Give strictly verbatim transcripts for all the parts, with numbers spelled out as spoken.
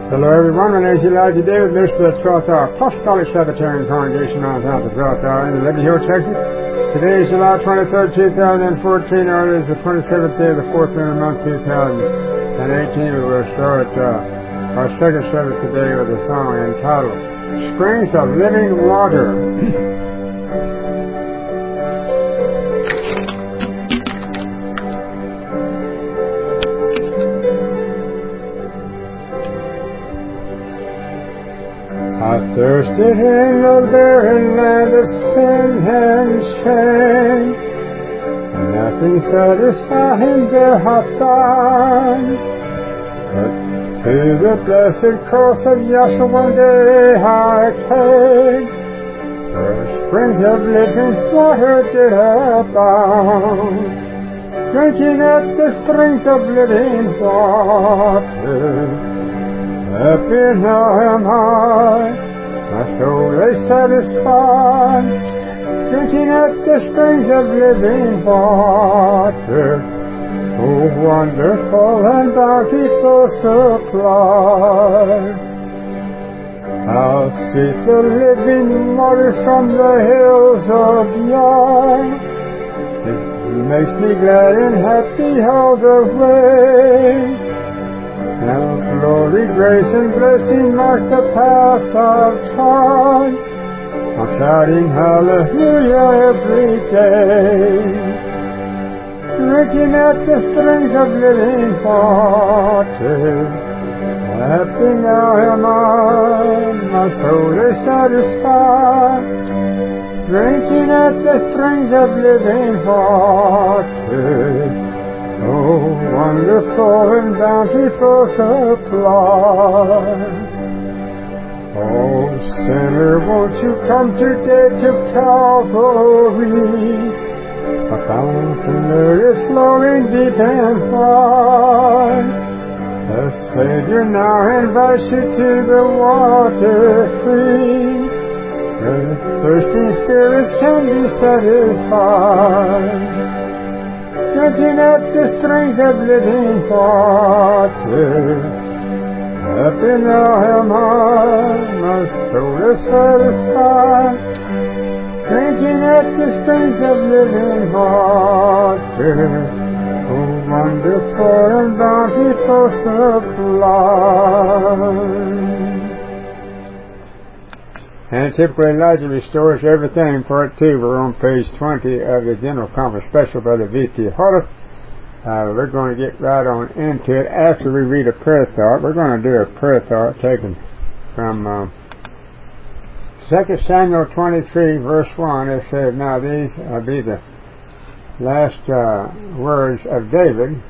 Hello everyone, my name is Elijah David, minister of the twelfth Hour Apostolic Sabbatarian Congregation on south of the twelfth Hour in Liberty Hill, Texas. Today is July twenty-third, two thousand fourteen, or it is the twenty-seventh day of the fourth lunar month, two thousand eighteen. We will start uh, our second service today with a song entitled Springs of Living Water. I thirsted in the barren land of sin and shame, and nothing satisfying there I found. But to the blessed cross of Yahshua one day I came, where springs of living water did abound. Drinking at the springs of living water, happy now am I, my soul is satisfied, drinking at the springs of living water. Oh, wonderful and bountiful supply. How sweet the living water from the hills of Yah. It makes me glad and happy all the way. Now glory, grace, and blessing mark the path of time. I'm shouting hallelujah every day. Drinking at the springs of living water, happy now am I, my soul is satisfied. Drinking at the springs of living water, oh, wonderful and bountiful supply. Oh, sinner, won't you come today to Calvary? A fountain there is flowing deep and wide. The Savior now invites you to the water free, where the thirsty spirits can be satisfied. Drinking at the springs of living water, happy now am I, my soul is satisfied. Drinking at the springs of living water, oh, wonderful and bountiful supply. And typically Elijah Restores Everything, Part two. We're on page twenty of the General Conference Special by the V T Horta. Uh, we're going to get right on into it after we read a prayer thought. We're going to do a prayer thought taken from uh, Second Samuel twenty-three, verse one. It says, now these will be the last uh, words of David.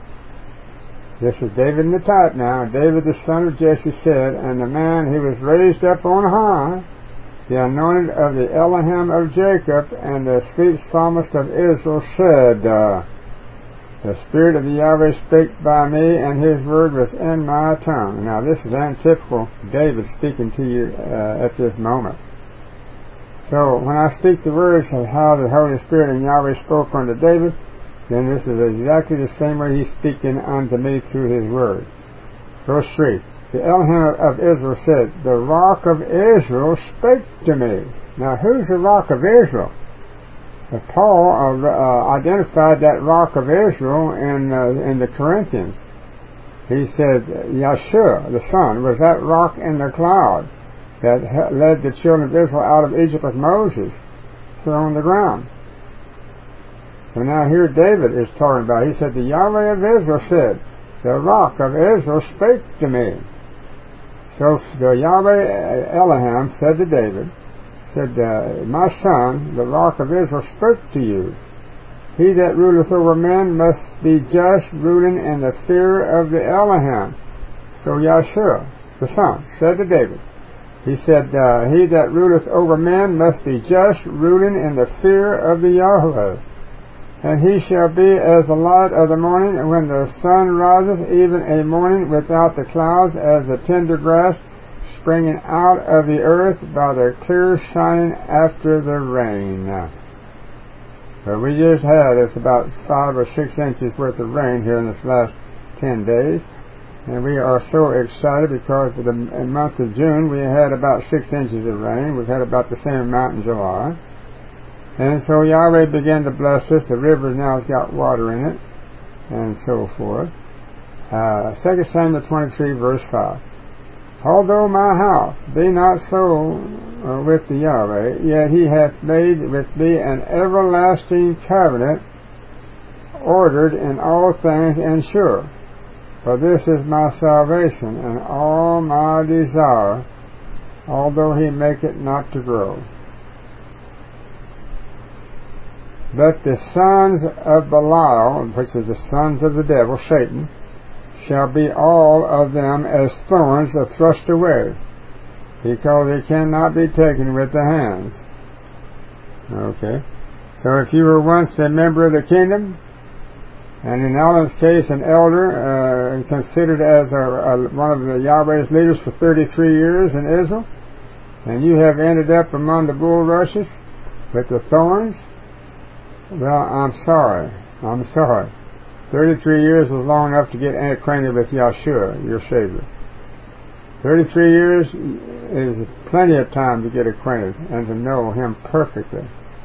This is David in the type now. David the son of Jesse said, and the man who was raised up on high, the anointed of the Elohim of Jacob, and the sweet psalmist of Israel said, uh, the Spirit of the Yahweh spake by me, and His word was in my tongue. Now this is antitypical David speaking to you uh, at this moment. So when I speak the words of how the Holy Spirit and Yahweh spoke unto David, then this is exactly the same way He's speaking unto me through His word. Verse three. The Elohim of Israel said, the rock of Israel spake to me. Now who's the rock of Israel? Uh, Paul uh, uh, identified that rock of Israel in, uh, in the Corinthians. He said, Yahshua, the Son, was that rock in the cloud that led the children of Israel out of Egypt with Moses thrown on the ground. So now here David is talking about, he said, the Yahweh of Israel said, the rock of Israel spake to me. So the Yahweh Elohim said to David, said, uh, my son, the rock of Israel spake to you. He that ruleth over men must be just, ruling in the fear of the Elohim. So Yahshua, the Son, said to David, he said, uh, he that ruleth over men must be just, ruling in the fear of the Yahweh. And he shall be as the light of the morning, and when the sun rises, even a morning without the clouds, as the tender grass springing out of the earth by the clear shining after the rain. But we just had, it's about five or six inches worth of rain here in this last ten days. And we are so excited because for the month of June we had about six inches of rain. We've had about the same amount in July. And so Yahweh began to bless us. The river now has got water in it, and so forth. Uh, Second Samuel twenty-three, verse five. Although my house be not so uh, with the Yahweh, yet he hath made with me an everlasting covenant, ordered in all things and sure. For this is my salvation and all my desire, although he make it not to grow. But the sons of Belial, which is the sons of the devil, Satan, shall be all of them as thorns are thrust away, because they cannot be taken with the hands. Okay. So if you were once a member of the kingdom, and in Alan's case an elder, uh, considered as a, a, one of the Yahweh's leaders for thirty-three years in Israel, and you have ended up among the bulrushes with the thorns, well, I'm sorry. I'm sorry. Thirty-three years was long enough to get acquainted with Yahshua, your Savior. Thirty-three years is plenty of time to get acquainted and to know Him perfectly.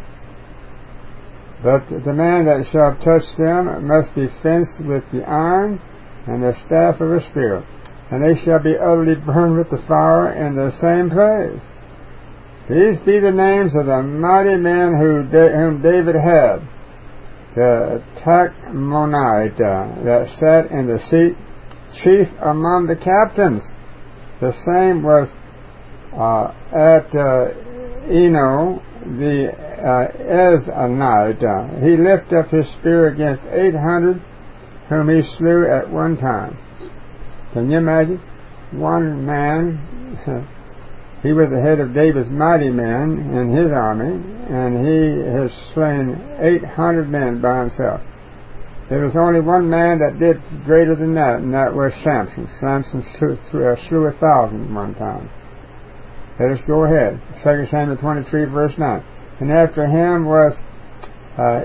But the man that shall touch them must be fenced with the iron and the staff of a spear, and they shall be utterly burned with the fire in the same place. These be the names of the mighty men who da- whom David had. The Tachmonite uh, that sat in the seat, chief among the captains. The same was uh, at uh, Eno, the uh, Ezanite. Uh, he lifted up his spear against eight hundred, whom he slew at one time. Can you imagine? One man. He was the head of David's mighty men in his army, and he has slain eight hundred men by himself. There was only one man that did greater than that, and that was Samson. Samson slew, uh, slew a thousand one time. Let us go ahead. Second Samuel twenty-three, verse nine. And after him was uh,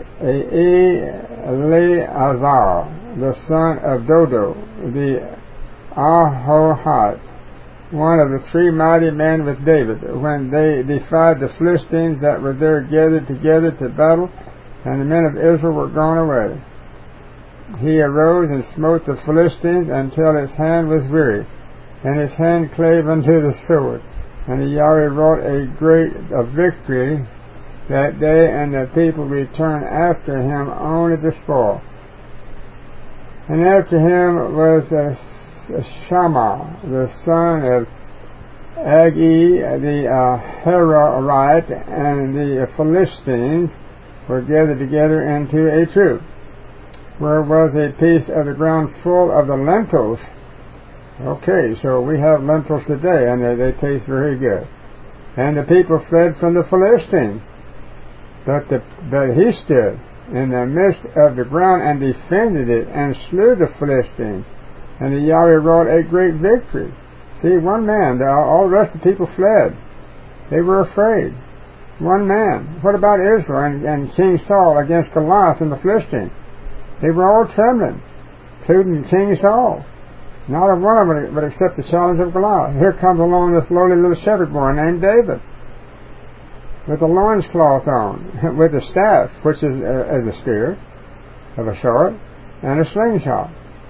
Eleazar, the son of Dodo, the Ahohite, one of the three mighty men with David, when they defied the Philistines that were there gathered together to battle, and the men of Israel were gone away. He arose and smote the Philistines until his hand was weary, and his hand clave unto the sword. And the Yahweh wrought a great a victory that day, and the people returned after him only the spoil. And after him was a Shammah, the son of Agi, the uh, Herorite, and the Philistines were gathered together into a troop, where was a piece of the ground full of the lentils. Okay, so we have lentils today, and they, they taste very good. And the people fled from the Philistines, but, the, but he stood in the midst of the ground and defended it, and slew the Philistines. And the Yahweh wrought a great victory. See, one man, all the rest of the people fled. They were afraid. One man. What about Israel and, and King Saul against Goliath and the Philistines? They were all trembling, including King Saul. Not a one of them would accept the challenge of Goliath. Here comes along this lowly little shepherd boy named David, with a loincloth on, with a staff, which is uh, as a spear of a sort, and a slingshot.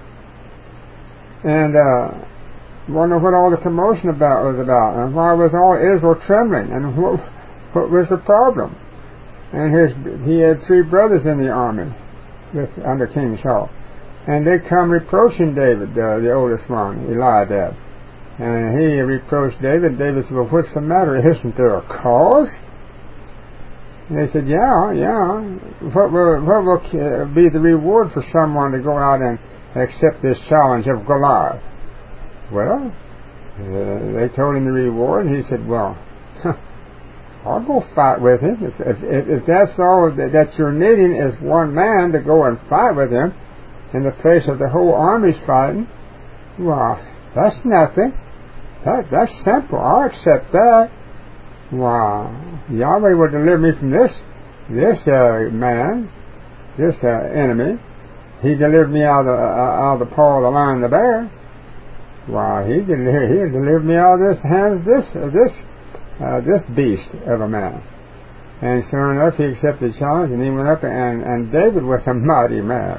And uh, wonder what all the commotion about was about, and why was all Israel trembling, and what, what was the problem? And his he had three brothers in the army with under King Saul, and they come reproaching David, uh, the oldest one, Eliab, and he reproached David. David said, "Well, what's the matter? Isn't there a cause?" And they said, "Yeah, yeah. What will what will be the reward for someone to go out and accept this challenge of Goliath?" Well, uh, they told him the reward, and he said, "Well, I'll go fight with him. If, if, if that's all that, that you're needing is one man to go and fight with him in the place of the whole army's fighting, well, that's nothing. That, that's simple. I'll accept that. Wow, Yahweh will deliver me from this this uh, man, this uh, enemy. He delivered me out of, the, uh, out of the paw of the lion and the bear. Why, he delivered, he delivered me out of this hands, this, uh, this, uh, this beast of a man. And sure enough, he accepted the challenge, and he went up, and, and David was a mighty man.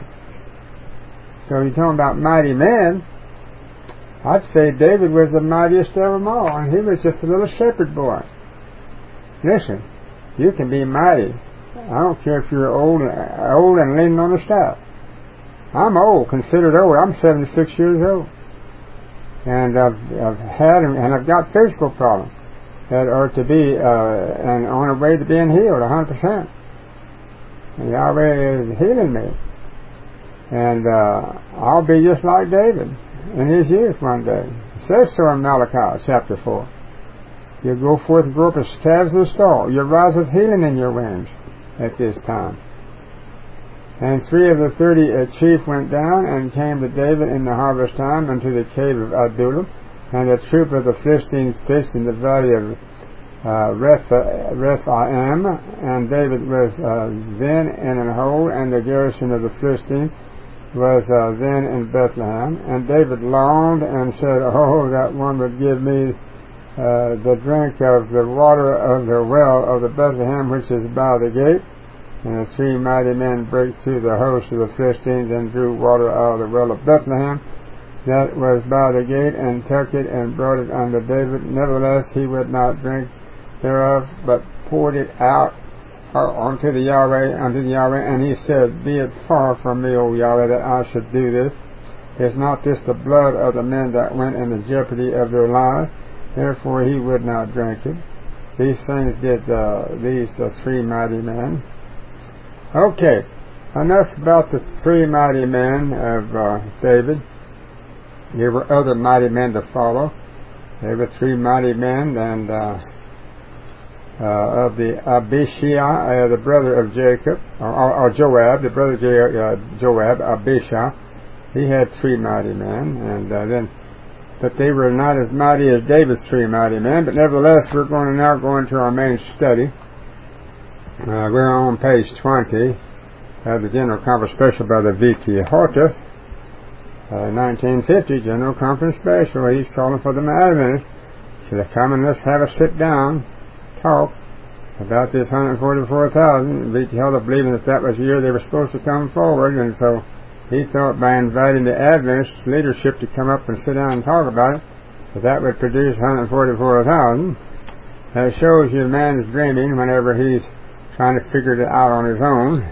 So you're talking about mighty men, I'd say David was the mightiest of them all, and he was just a little shepherd boy. Listen, you can be mighty. I don't care if you're old, old and leaning on a staff. I'm old, considered old. I'm seventy-six years old. And I've, I've had, and I've got physical problems that are to be, uh, and on the way to being healed, one hundred percent. And Yahweh is healing me. And, uh, I'll be just like David in his years one day. It says so in Malachi chapter four. You go forth and grow up as calves in the stall. You rise with healing in your wings at this time. And three of the thirty uh, chief went down and came to David in the harvest time unto the cave of Adullam. And a troop of the Philistines pitched in the valley of uh, Rephaim, and David was uh, then in an hole, and the garrison of the Philistines was uh, then in Bethlehem. And David longed and said, "Oh, that one would give me uh, the drink of the water of the well of the Bethlehem, which is by the gate." And the three mighty men brake through the host of the Philistines and drew water out of the well of Bethlehem that was by the gate, and took it and brought it unto David. Nevertheless he would not drink thereof, but poured it out unto the Yahweh, unto the Yahweh, and he said, "Be it far from me, O Yahweh, that I should do this. Is not this the blood of the men that went in the jeopardy of their lives?" Therefore he would not drink it. These things did uh, these the three mighty men. Okay, enough about the three mighty men of uh, David. There were other mighty men to follow. There were three mighty men, and uh, uh, of the Abishai, uh, the brother of Jacob, or, or Joab, the brother of uh, Joab, Abishai. He had three mighty men, and uh, then, but they were not as mighty as David's three mighty men. But nevertheless, we're going to now go into our main study. Uh, we're on page twenty of the General Conference Special by the V T Horta. Uh, nineteen fifty General Conference Special. He's calling for the Adventists. So they come and let's have a sit down, talk about this one hundred forty-four thousand. V T Horta believing that that was the year they were supposed to come forward, and so he thought by inviting the Adventist leadership to come up and sit down and talk about it, that that would produce one hundred forty-four thousand. That shows you a man's dreaming whenever he's trying to figure it out on his own.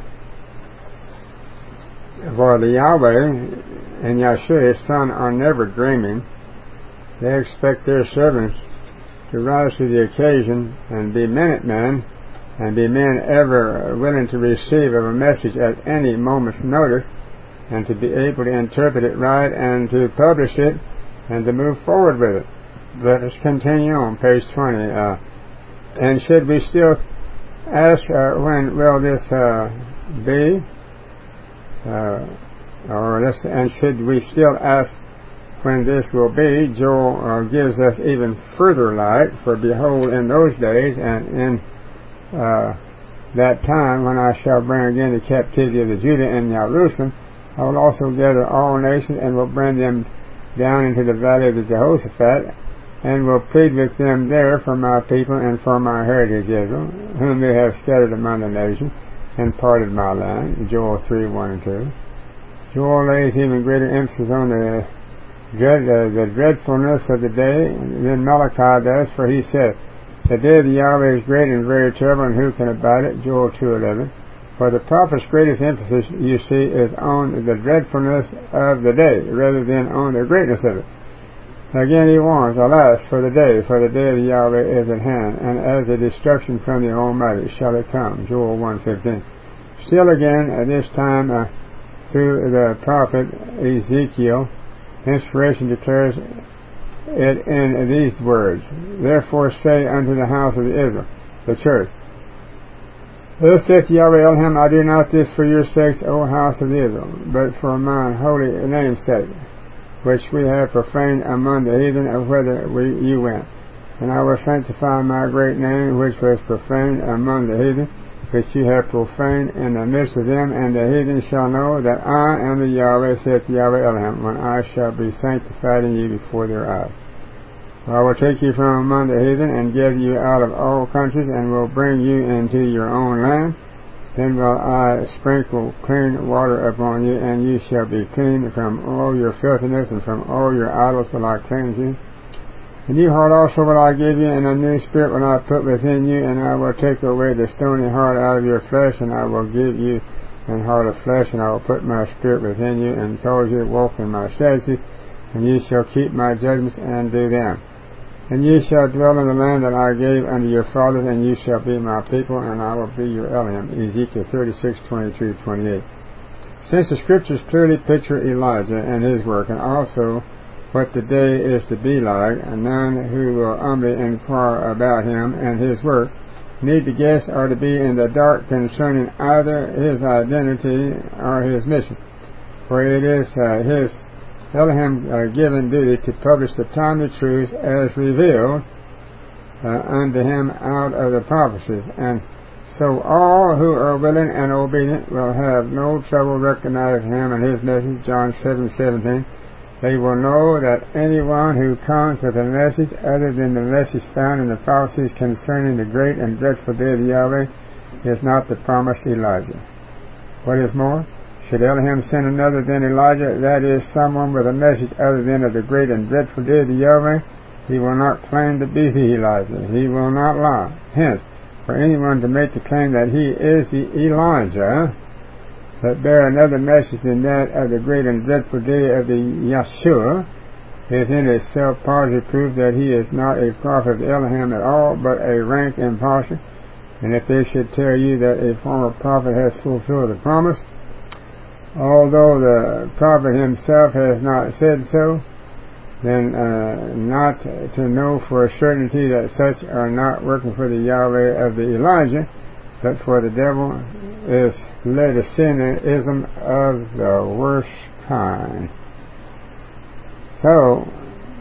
For the Yahweh and Yahshua, his son, are never dreaming. They expect their servants to rise to the occasion and be minute men, and be men ever willing to receive of a message at any moment's notice, and to be able to interpret it right, and to publish it, and to move forward with it. Let us continue on page twenty. Uh, and should we still ask, uh, when will this uh, be? Uh, or this, and should we still ask when this will be? Joel uh, gives us even further light. For behold, in those days and in uh, that time when I shall bring again the captivity of the Judah and Jerusalem, I will also gather all nations and will bring them down into the valley of the Jehoshaphat, and will plead with them there for my people and for my heritage Israel, whom they have scattered among the nations, and parted my land. Joel three, one and two. Joel lays even greater emphasis on the dread, uh, the dreadfulness of the day than Malachi does, for he said, "The day of the Yahweh is great and very terrible, and who can abide it?" Joel two eleven. For the prophet's greatest emphasis, you see, is on the dreadfulness of the day, rather than on the greatness of it. Again he warns, "Alas, for the day, for the day of the Yahweh is at hand, and as a destruction from the Almighty shall it come." Joel one fifteen. Still again, at this time, uh, through the prophet Ezekiel, inspiration declares it in these words, "Therefore say unto the house of Israel," the church, "Thus saith Yahweh Elohim, I do not this for your sakes, O house of Israel, but for mine holy name's sake, which we have profaned among the heathen, of whither we, you went. And I will sanctify my great name, which was profaned among the heathen, which you have profaned in the midst of them, and the heathen shall know that I am the Yahweh, saith Yahweh Elohim, when I shall be sanctified in you before their eyes. For I will take you from among the heathen, and gather you out of all countries, and will bring you into your own land. Then will I sprinkle clean water upon you, and you shall be clean from all your filthiness, and from all your idols will I cleanse you. A new heart also will I give you, and a new spirit will I put within you, and I will take away the stony heart out of your flesh, and I will give you an heart of flesh, and I will put my spirit within you, and cause you to walk in my statutes, and ye shall keep my judgments and do them. And ye shall dwell in the land that I gave unto your fathers, and ye shall be my people, and I will be your Elohim. Ezekiel thirty-six, twenty-two to twenty-eight. Since the scriptures clearly picture Elijah and his work, and also what the day is to be like, and none who will humbly inquire about him and his work need to guess or to be in the dark concerning either his identity or his mission. For it is uh, his Elohim uh, given duty to publish the timely truths as revealed uh, unto him out of the prophecies, and so all who are willing and obedient will have no trouble recognizing him and his message. John seven seventeen. They will know that anyone who comes with a message other than the message found in the prophecies concerning the great and dreadful day of Yahweh is not the promised Elijah. What is more, should Elohim send another than Elijah, that is, someone with a message other than of the great and dreadful day of Yahweh, he will not claim to be the Elijah. He will not lie. Hence, for anyone to make the claim that he is the Elijah, but bear another message than that of the great and dreadful day of the Yeshua, is in itself positive proof that he is not a prophet of Elohim at all, but a rank impostor. And if they should tell you that a former prophet has fulfilled the promise, although the prophet himself has not said so, then uh, not to know for a certainty that such are not working for the Yahweh of the Elijah, but for the devil, is Laodiceanism of the worst kind. So,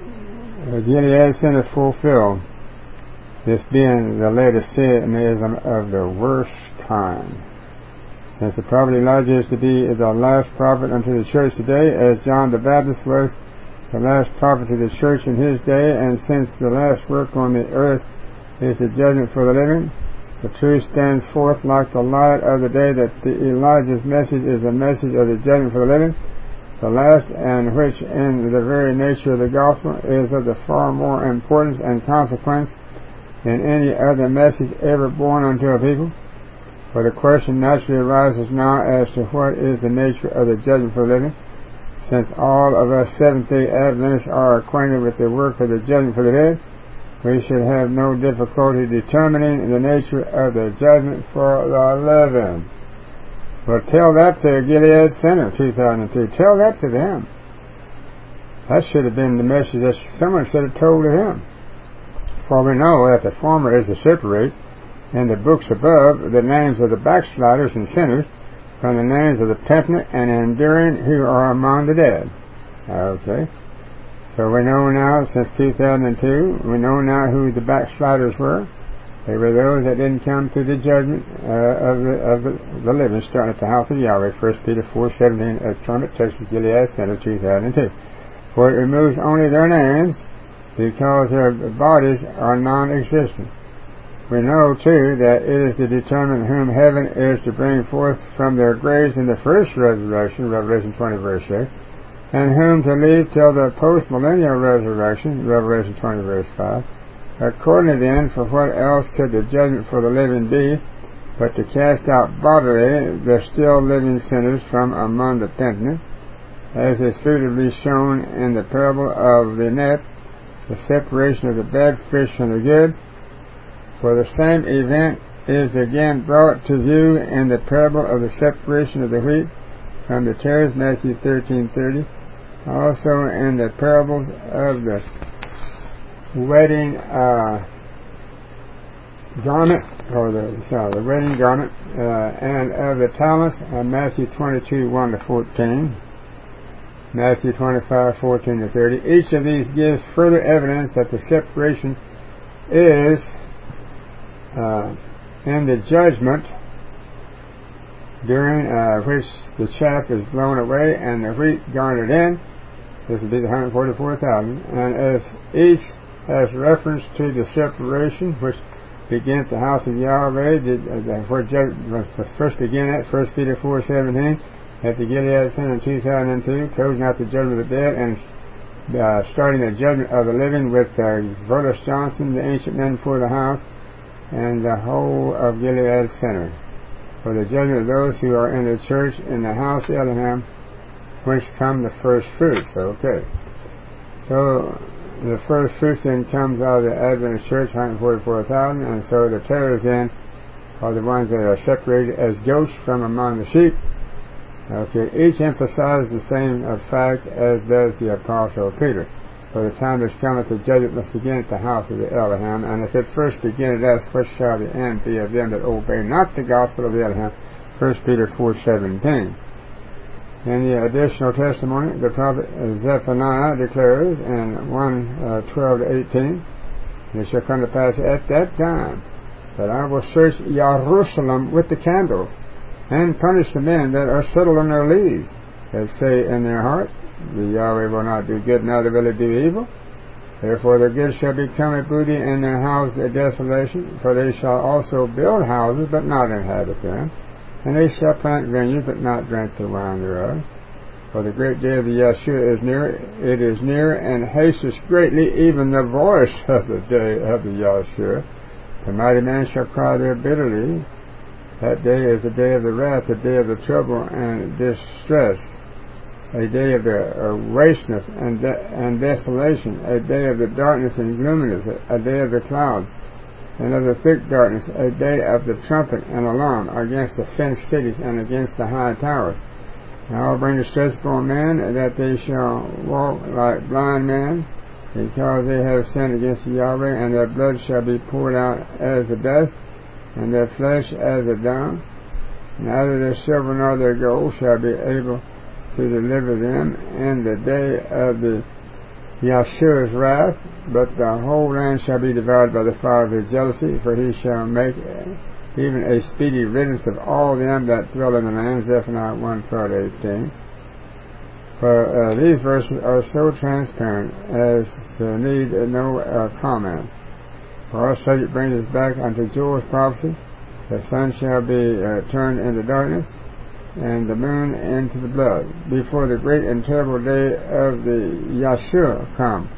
the Gilead Center fulfilled this being the Laodiceanism of the worst kind. Since the prophet Elijah is to be the last prophet unto the church today, as John the Baptist was the last prophet to the church in his day, and since the last work on the earth is the judgment for the living, the truth stands forth like the light of the day that the Elijah's message is a message of the judgment for the living, the last, and which in the very nature of the gospel is of the far more importance and consequence than any other message ever borne unto a people. For the question naturally arises now as to what is the nature of the judgment for the living. Since all of us Seventh-day Adventists are acquainted with the work of the judgment for the dead, we should have no difficulty determining the nature of the judgment for the living. Well, tell that to Gilead Center, two thousand two. Tell that to them. That should have been the message that someone should have told to him. For we know that the former is to separate, in the books above, the names of the backsliders and sinners from the names of the penitent and enduring who are among the dead. Okay. So we know now, since two thousand two, we know now who the backsliders were. They were those that didn't come to the judgment uh, of, the, of the, the living, starting at the house of Yahweh, First Peter four seventeen, at Trumpet, Texas, Gilead Center, two thousand two. For it removes only their names, because their bodies are non-existent. We know, too, that it is to determine whom heaven is to bring forth from their graves in the first resurrection, Revelation twenty, verse six, and whom to leave till the post-millennial resurrection, Revelation twenty, verse five. Accordingly then, for what else could the judgment for the living be, but to cast out bodily the still living sinners from among the penitent, as is figuratively shown in the parable of the net, the separation of the bad fish from the good. For the same event is again brought to view in the parable of the separation of the wheat from the tares, Matthew thirteen thirty. Also in the parables of the wedding uh, garment, or the sorry, the wedding garment, uh, and of the talents, uh, Matthew twenty-two, one to fourteen, Matthew twenty-five, fourteen to thirty. Each of these gives further evidence that the separation is uh, in the judgment during uh, which the chaff is blown away and the wheat garnered in. This would be the one hundred forty-four thousand. And as each has reference to the separation which began at the house of Yahweh, did, uh, where judgment was first began at, First Peter four seventeen, at the Gilead sin in two thousand two, closing out the judgment of the dead, and uh, starting the judgment of the living with uh, Volos Johnson, the ancient men before the house, and the whole of Gilead Center, for the judgment of those who are in the church in the house of Elohim, which come the first fruits. Okay. So the first fruits then comes out of the Adventist church, one hundred forty-four thousand, and so the tares in are the ones that are separated as goats from among the sheep. Okay. Each emphasizes the same fact as does the Apostle Peter. For the time is come that the judgment must begin at the house of the Elohim, and if it first begin at us, what shall the end be of them that obey not the gospel of the Elohim? First Peter four seventeen. In the additional testimony, the prophet Zephaniah declares in one twelve to eighteen, and it shall come to pass at that time that I will search Jerusalem with the candle, and punish the men that are settled on their lees, that say in their heart, the Yahweh will not do good, neither will it do evil. Therefore the good shall become a booty, and their house a desolation, for they shall also build houses, but not inhabit them. And they shall plant vineyards, but not drink the wine thereof. For the great day of the Yeshua is near, it is near, and hasteth greatly, even the voice of the day of the Yeshua. The mighty man shall cry there bitterly. That day is the day of the wrath, the day of the trouble and distress, a day of the uh, wasteness and, de- and desolation, a day of the darkness and gloominess, a day of the clouds, and of the thick darkness, a day of the trumpet and alarm against the fenced cities and against the high towers. And I will bring distress upon men, that they shall walk like blind men, because they have sinned against the Yahweh, and their blood shall be poured out as the dust, and their flesh as the dung. Neither their silver nor their gold shall be able to deliver them in the day of the Yahshua's wrath, but the whole land shall be devoured by the fire of his jealousy, for he shall make even a speedy riddance of all them that dwell in the land. Zephaniah one twelve to eighteen. For uh, these verses are so transparent as to need uh, no uh, comment. For our subject brings us back unto Joel's prophecy: the sun shall be uh, turned into darkness, and the moon into the blood, before the great and terrible day of the Yahshua come.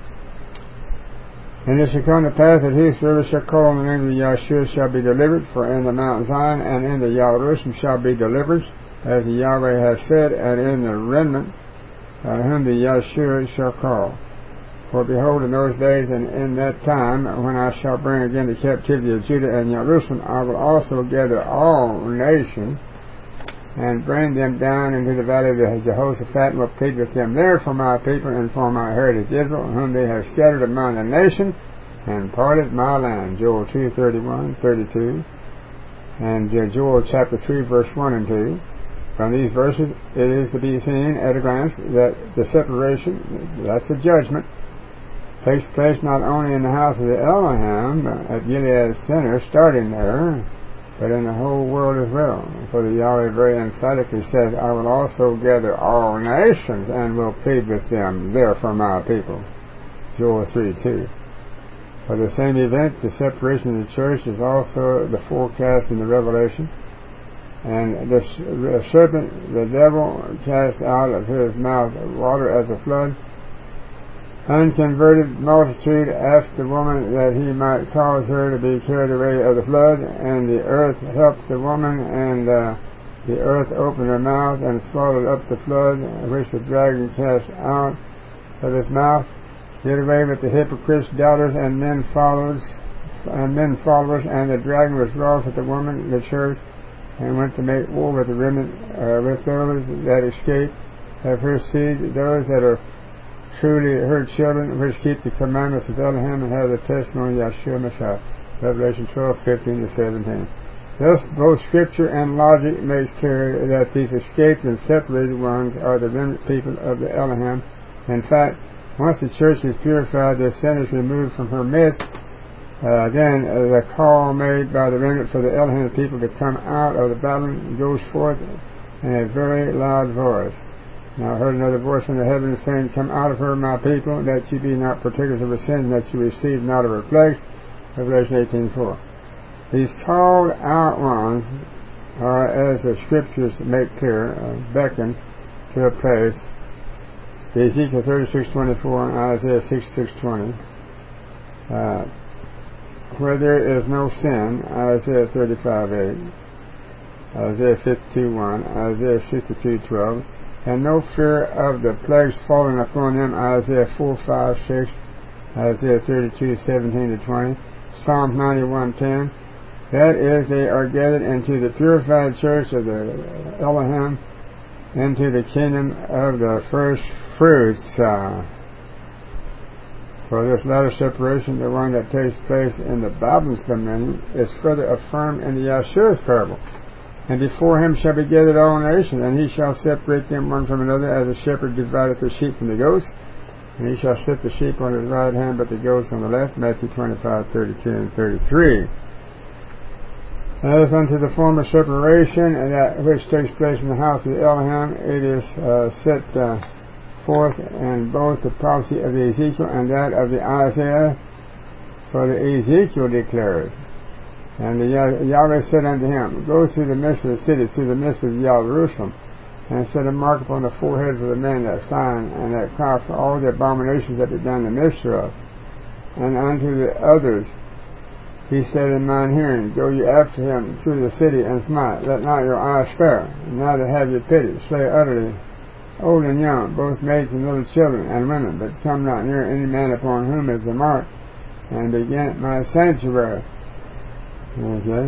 And it shall come to pass that whosoever shall call on the name of the Yahshua shall be delivered, for in the Mount Zion and in the Jerusalem shall be deliverance, as the Yahweh has said, and in the remnant uh, whom the Yahshua shall call. For behold, in those days and in that time, when I shall bring again the captivity of Judah and Jerusalem, I will also gather all nations, and bring them down into the valley of Jehoshaphat, and will plead with them there for my people and for my heritage Israel, whom they have scattered among the nations, and parted my land. Joel two thirty-one, thirty-two, and Joel chapter three, verse one and two. From these verses, it is to be seen at a glance that the separation, that's the judgment, takes place not only in the house of the Elohim at Gilead Center, starting there, but in the whole world as well. For the Yahweh very emphatically says, I will also gather all nations, and will plead with them there for my people. Joel three two. For the same event, the separation of the church, is also the forecast in the Revelation. And the serpent, the devil, cast out of his mouth water as a flood, unconverted multitude asked the woman that he might cause her to be carried away of the flood, and the earth helped the woman, and uh, the earth opened her mouth and swallowed up the flood, which the dragon cast out of his mouth, did away with the hypocrites, doubters, and men followers, and men followers, and the dragon was wroth with the woman, the church, and went to make war with the remnant, uh, with those that escape of her seed, those that are truly her children, which keep the commandments of Elohim and have the testimony of Yahshua Messiah. Revelation twelve, fifteen to seventeen. Thus, both Scripture and logic makes clear that these escaped and separated ones are the remnant people of the Elohim. In fact, once the church is purified, the sin is removed from her midst, Uh, then uh, the call made by the remnant for the Elohim people to come out of the Babylon goes forth in a very loud voice. Now I heard another voice from the heavens saying, Come out of her, my people, that ye be not partakers of her sins, and that ye receive not of her plagues. Revelation eighteen four. These called out ones are, as the scriptures make clear, uh, beckoned to a place. Ezekiel thirty-six twenty-four and Isaiah sixty-six twenty. Uh, where there is no sin, Isaiah thirty-five eight, Isaiah fifty-two one, Isaiah sixty-two twelve, and no fear of the plagues falling upon them, Isaiah four five six, Isaiah thirty-two seventeen to twenty, Psalm ninety-one ten. That is, they are gathered into the purified church of the Elohim, into the kingdom of the first fruits. Uh, For this latter separation, the one that takes place in the Babylon's dominion, is further affirmed in the Yeshua's parable. And before him shall be gathered all nations, and he shall separate them one from another, as a shepherd divideth the sheep from the goats. And he shall set the sheep on his right hand, but the goats on the left. Matthew twenty-five thirty-two and thirty-three. As unto the former separation, and that which takes place in the house of the Elohim, it is uh, set uh, forth in both the prophecy of the Ezekiel and that of the Isaiah. For the Ezekiel declared, and the Yahweh said unto him, Go through the midst of the city, through the midst of Jerusalem, and set a mark upon the foreheads of the men, that sign and that cry for all the abominations that be done in the midst of. And unto the others he said in mine hearing, Go ye after him through the city, and smite, let not your eyes spare, neither have ye pity, slay utterly old and young, both maids and little children and women, but come not near any man upon whom is the mark, and begin at my sanctuary. Okay.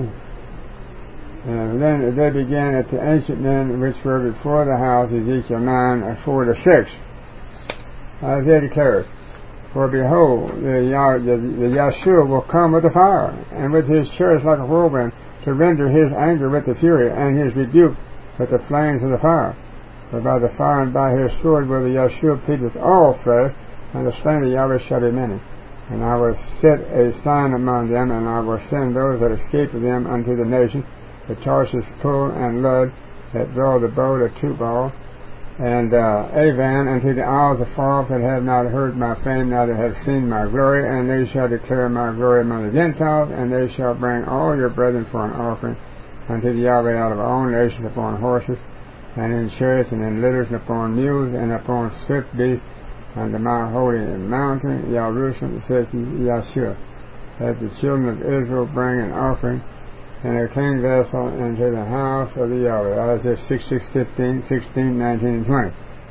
And then they began at the ancient men which were before the house, Ezekiel nine, four to six. Isaiah declares, For behold, the, the, the Yeshua will come with a fire, and with his chariots like a whirlwind, to render his anger with the fury, and his rebuke with the flames of the fire. For by the fire and by his sword will the Yeshua plead with all flesh, and the slain of Yahweh shall be many. And I will set a sign among them, and I will send those that escape of them unto the nation, the Tarshish, Pul, and Lud, that draw the bow to Tubal, and uh, Avan, unto the isles afar off, that have not heard my fame, neither have seen my glory, and they shall declare my glory among the Gentiles, and they shall bring all your brethren for an offering unto the Yahweh out of all nations upon horses, and in chariots, and in litters, and upon mules, and upon swift beasts, unto my holy mountain, Jerusalem, saith Yeshua, that the children of Israel bring an offering in a clean vessel into the house of the Yahweh. Isaiah sixty-six fifteen, sixteen, nineteen, and twenty.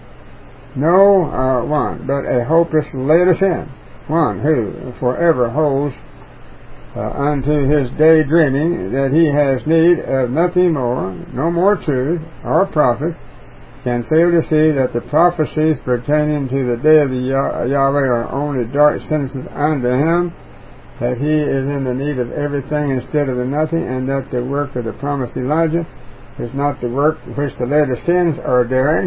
No uh, one, but a hopeless later sin, one who forever holds uh, unto his daydreaming that he has need of nothing more, no more truth or prophets, can fail to see that the prophecies pertaining to the day of the Yah- Yahweh are only dark sentences unto him, that he is in the need of everything instead of the nothing, and that the work of the promised Elijah is not the work which the later sins are doing.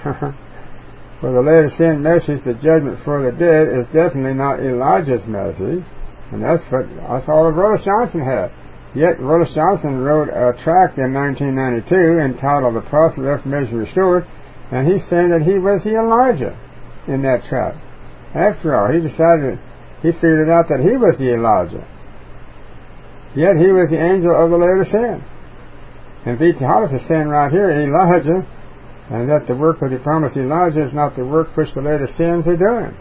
For the later sin message, the judgment for the dead, is definitely not Elijah's message, and that's what that's all Rollins Johnson had. Yet Rollins Johnson wrote a tract in nineteen ninety-two entitled "The Prophet Reformation Restored," and he's saying that he was the Elijah in that tract. After all, he decided, he figured out that he was the Elijah. Yet he was the angel of the later sin. And V T Hollis is saying right here, Elijah, and that the work of the promised Elijah is not the work which the later sins are doing.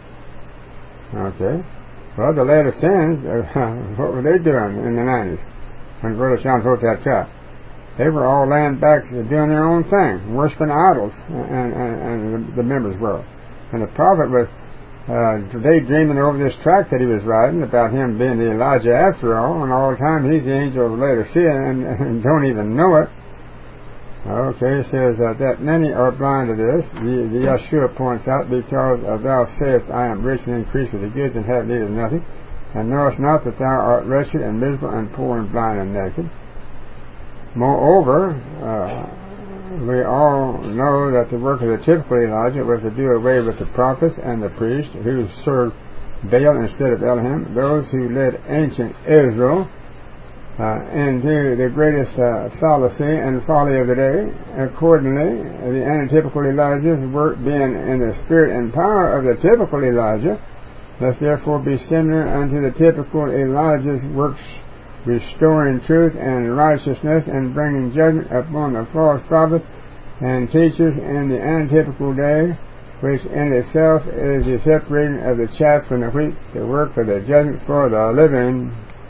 Okay. Well, the later sins, what were they doing in the nineties when Brother Sean wrote that tract? They were all laying back doing their own thing, worshiping idols, and, and, and the members were. And the prophet was uh, daydreaming over this tract that he was writing about him being the Elijah after all, and all the time he's the angel of the later sin and, and don't even know it. Okay, it says uh, that many are blind to this. The, the Yeshua points out, because uh, thou sayest, I am rich and increased with the goods and have need of nothing, and knowest not that thou art wretched and miserable and poor and blind and naked. Moreover, uh, we all know that the work of the typical Elijah was to do away with the prophets and the priests who served Baal instead of Elohim, those who led ancient Israel uh, into the greatest uh, fallacy and folly of the day. Accordingly, the antitypical Elijah's work being in the spirit and power of the typical Elijah, must therefore be similar unto the typical Elijah's works, restoring truth and righteousness and bringing judgment upon the false prophets and teachers in the antitypical day, which in itself is the separating of the chaff from the wheat, the work of the judgment for the living.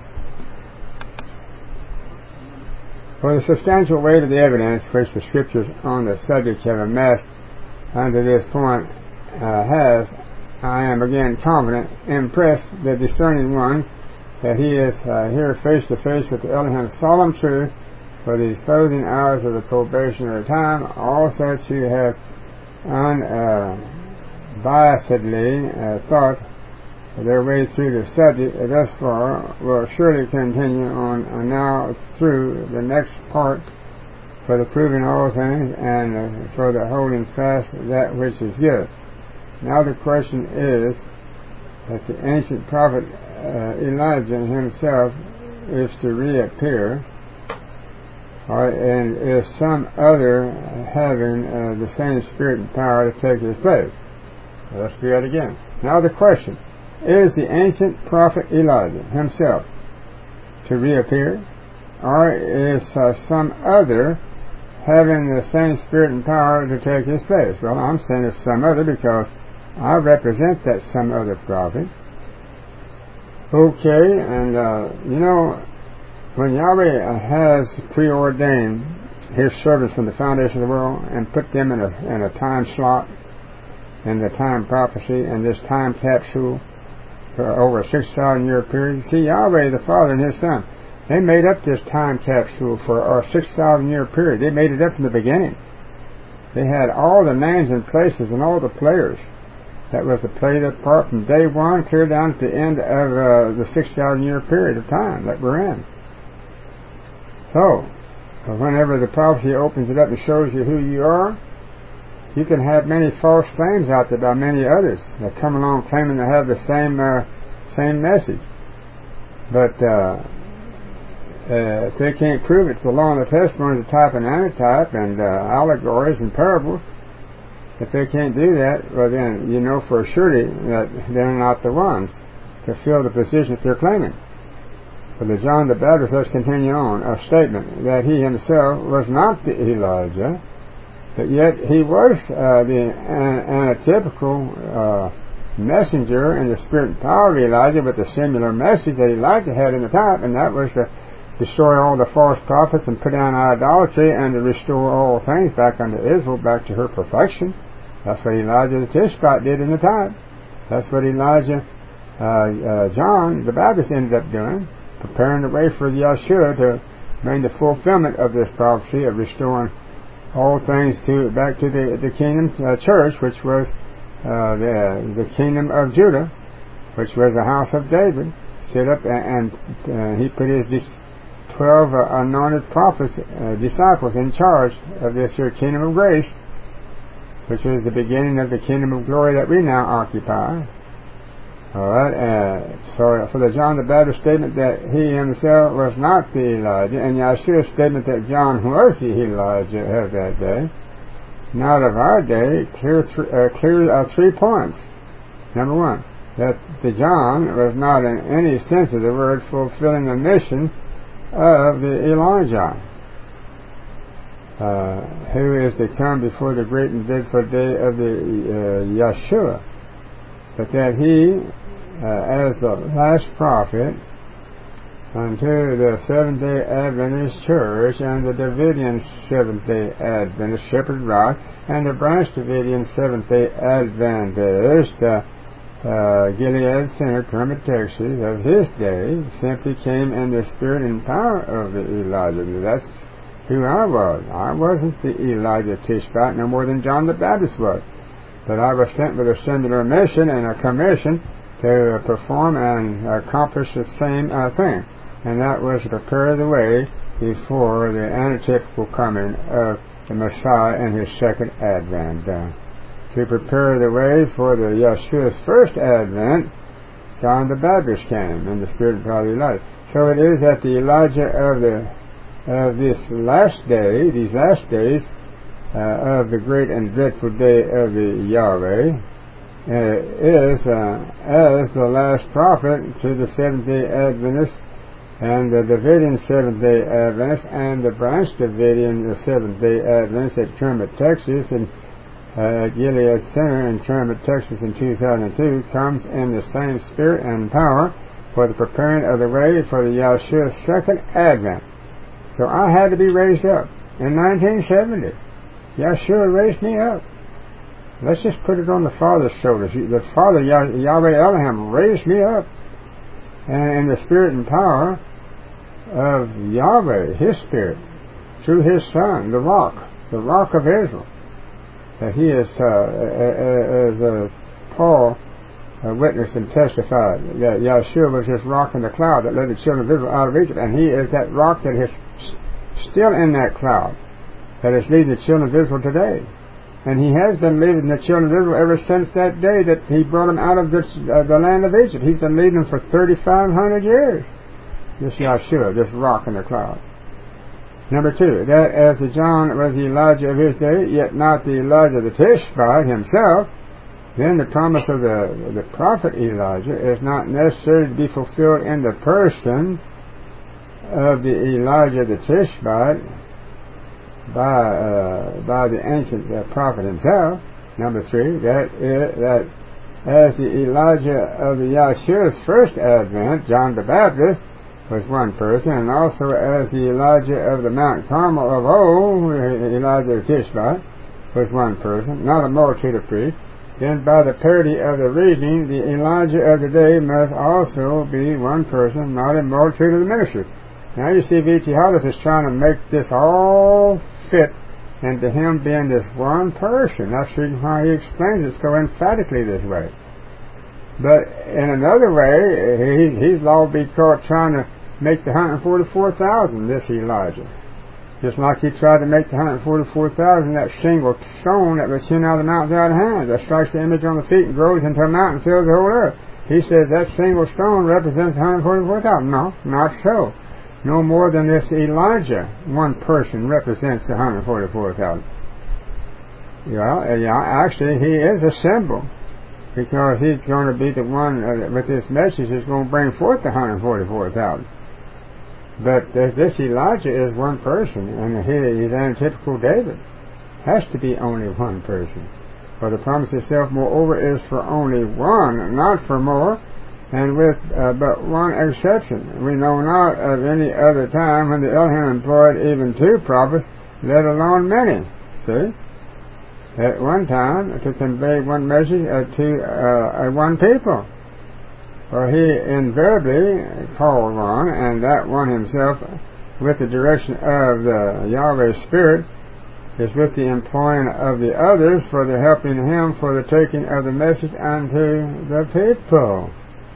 For the substantial weight of the evidence which the Scriptures on the subject have amassed unto this point uh, has, I am again confident, impressed the discerning one that he is uh, here face to face with the Elohim's solemn truth for these closing hours of the probationary time. All such who have unbiasedly uh, thought their way through the subject thus far will surely continue on uh, now through the next part for the proving all things and uh, for the holding fast that which is good. Now the question is that the ancient prophet uh, Elijah himself is to reappear, or, and is some other having uh, the same spirit and power to take his place. Let's do that again. Now the question, is the ancient prophet Elijah himself to reappear, or is uh, some other having the same spirit and power to take his place? Well, I'm saying it's some other because I represent that some other prophet. Okay, and uh, you know, when Yahweh has preordained his servants from the foundation of the world and put them in a, in a time slot, in the time prophecy, and this time capsule for over a six thousand year period, see, Yahweh the Father and his Son, they made up this time capsule for our six thousand year period. They made it up from the beginning. They had all the names and places and all the players that was to play that part from day one clear down to the end of uh, the six thousand year period of time that we're in. So, whenever the prophecy opens it up and shows you who you are, you can have many false claims out there by many others that come along claiming to have the same uh, same message. But uh, uh, if they can't prove it, the law and the testimony, the type and antitype, and uh, allegories and parables, if they can't do that, well then you know for surety that they're not the ones to fill the position that they're claiming. For the John the Baptist, let's continue on, a statement that he himself was not the Elijah, but yet he was uh, the an- anatypical uh, messenger in the spirit and power of Elijah, with the similar message that Elijah had in the time, and that was to destroy all the false prophets and put down idolatry and to restore all things back unto Israel, back to her perfection. That's what Elijah the Tishbite did in the time. That's what Elijah, uh, uh, John the Baptist ended up doing, preparing the way for Yeshua to bring the fulfillment of this prophecy of restoring all things to back to the, the kingdom uh, church, which was uh, the, the kingdom of Judah, which was the house of David, set up, and, and uh, he put his twelve uh, anointed prophets, uh, disciples in charge of this here kingdom of grace, which was the beginning of the kingdom of glory that we now occupy. Alright, uh, so for the John the Baptist statement that he himself was not the Elijah, and Yeshua's statement that John was the Elijah of that day, not of our day, clear, th- uh, clear uh, three points. Number one, that the John was not in any sense of the word fulfilling the mission of the Elijah, uh, who is to come before the great and dreadful day of the uh, Yeshua, but that he, uh, as the last prophet unto the Seventh-day Adventist Church and the Davidian Seventh-day Adventist Shepherd Rock and the Branch Davidian Seventh-day Adventist uh, uh, Gilead Center, Kermit, Texas, of his day, simply came in the spirit and power of the Elijah. That's who I was. I wasn't the Elijah Tishbite no more than John the Baptist was. But I was sent with a similar mission and a commission to perform and accomplish the same uh, thing. And that was to prepare the way before the antitypical coming of the Messiah in his second advent. Uh, to prepare the way for the Yeshua's first advent, John the Baptist came in the spirit and power of Elijah. So it is that the Elijah of the of this last day, these last days, uh, of the great and dreadful day of the Yahweh, uh, is uh, as the last prophet to the Seventh-day Adventists and the Davidian Seventh-day Adventists and the Branch Davidian the Seventh-day Adventists at Kermit, Texas, and uh, at Gilead Center in Kermit, Texas in two thousand two, comes in the same spirit and power for the preparing of the way for the Yahshua's second advent. So I had to be raised up in nineteen seventy. Yahshua raised me up. Let's just put it on the Father's shoulders. The Father, Yah- Yahweh Elohim, raised me up, and in the spirit and power of Yahweh, His Spirit, through His Son, the Rock, the Rock of Israel. That He is, uh, as uh, Paul uh, witnessed and testified, that Yahshua was this rock in the cloud that led the children of Israel out of Egypt, and He is that rock that is still in that cloud, that is leading the children of Israel today. And He has been leading the children of Israel ever since that day that He brought them out of the, uh, the land of Egypt. He's been leading them for thirty-five hundred years. This Yahshua, this rock in the cloud. Number two, that as the John was the Elijah of his day, yet not the Elijah the Tishbite himself, then the promise of the, the prophet Elijah is not necessary to be fulfilled in the person of the Elijah the Tishbite by uh, by the ancient uh, prophet himself. Number three, that is, that as the Elijah of the Yahshua's first advent, John the Baptist, was one person, and also as the Elijah of the Mount Carmel of old, Elijah the Tishbite, was one person, not a multitude of priests. Then by the parity of the reading, the Elijah of the day must also be one person, not a multitude of the ministers. Now you see, V T Hollis is trying to make this all fit into him being this one person. That's the reason why he explains it so emphatically this way. But in another way, he, he's liable to be caught trying to make the one hundred forty-four thousand this Elijah. Just like he tried to make the one hundred forty-four thousand that single stone that was sent out of the mountains out of hand, that strikes the image on the feet and grows into a mountain and fills the whole earth. He says that single stone represents one hundred forty-four thousand. No, not so. No more than this Elijah, one person, represents the one hundred forty-four thousand. Yeah, yeah, actually he is a symbol, because he's going to be the one uh, with this message is going to bring forth the one hundred forty-four thousand. But this Elijah is one person, and he, he's antithetical David. Has to be only one person. For the promise itself, moreover, is for only one, not for more, and with uh, but one exception. We know not of any other time when the Elohim employed even two prophets, let alone many. See? At one time, to convey one message uh, to uh, one people. For he invariably called one, and that one himself, with the direction of the Yahweh Spirit, is with the employing of the others for the helping him for the taking of the message unto the people.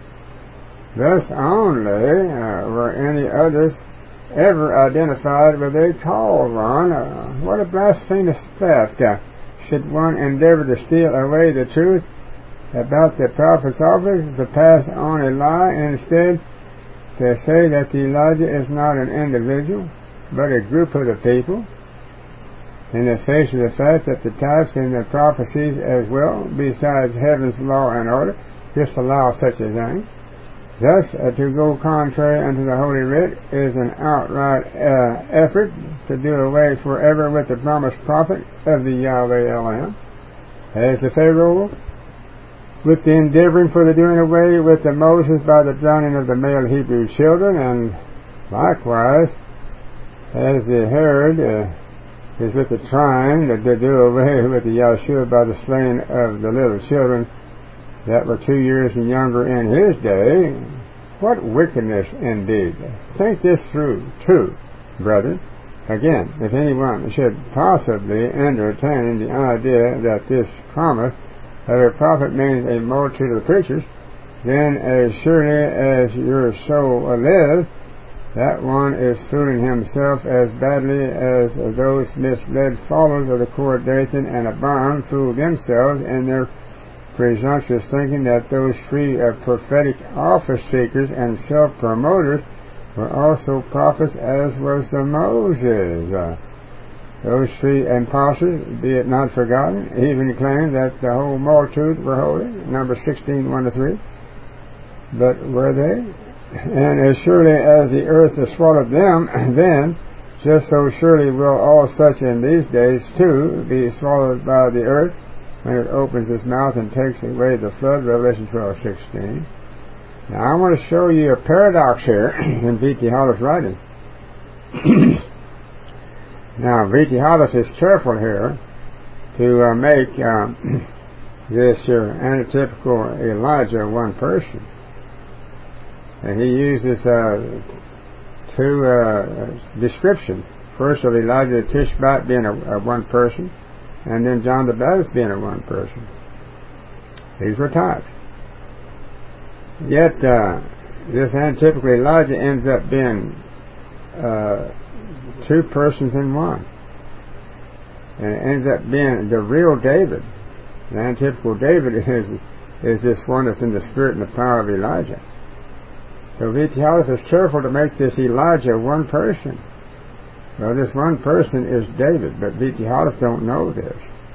Thus only uh, were any others ever identified with a called one. Uh, what a blasphemous theft! Uh, should one endeavor to steal away the truth about the prophet's office, to pass on a lie, instead to say that the Elijah is not an individual, but a group of the people, in the face of the fact that the types and the prophecies as well, besides heaven's law and order, disallow such a thing. Thus, uh, to go contrary unto the Holy Writ is an outright uh, effort to do away forever with the promised prophet of the Yahweh Elohim, as the Pharaoh, with the endeavoring for the doing away with the Moses by the drowning of the male Hebrew children, and likewise, as the Herod uh, is with the trying to do away with the Yahshua by the slaying of the little children that were two years and younger in his day. What wickedness indeed! Think this through, too, brethren. Again, if anyone should possibly entertain the idea that this promise of a prophet means a multitude of preachers, then as surely as your soul lives, that one is fooling himself as badly as those misled followers of the court Dathan and Abiram fooled themselves in their presumptuous thinking that those three uh, prophetic office seekers and self-promoters were also prophets, as was the Moses. Uh, those three impostors, be it not forgotten, even claimed that the whole multitude were holy, number sixteen, one to three. But were they? And as surely as the earth has swallowed them, then, just so surely will all such in these days, too, be swallowed by the earth when it opens its mouth and takes away the flood, Revelation twelve sixteen. Now I want to show you a paradox here in V T Hollis' writing. Now V T Hollis is careful here to uh, make uh, this uh, antitypical Elijah one person. And he uses uh, two uh, descriptions. First of Elijah the Tishbite being a, a one person, and then John the Baptist being a one person. These were types. Yet uh, this antitypical Elijah ends up being uh, two persons in one. And it ends up being the real David. The antitypical David is, is this one that's in the spirit and the power of Elijah. So V T Hollis is careful to make this Elijah one person. Well, this one person is David, but V T Hollis don't know this.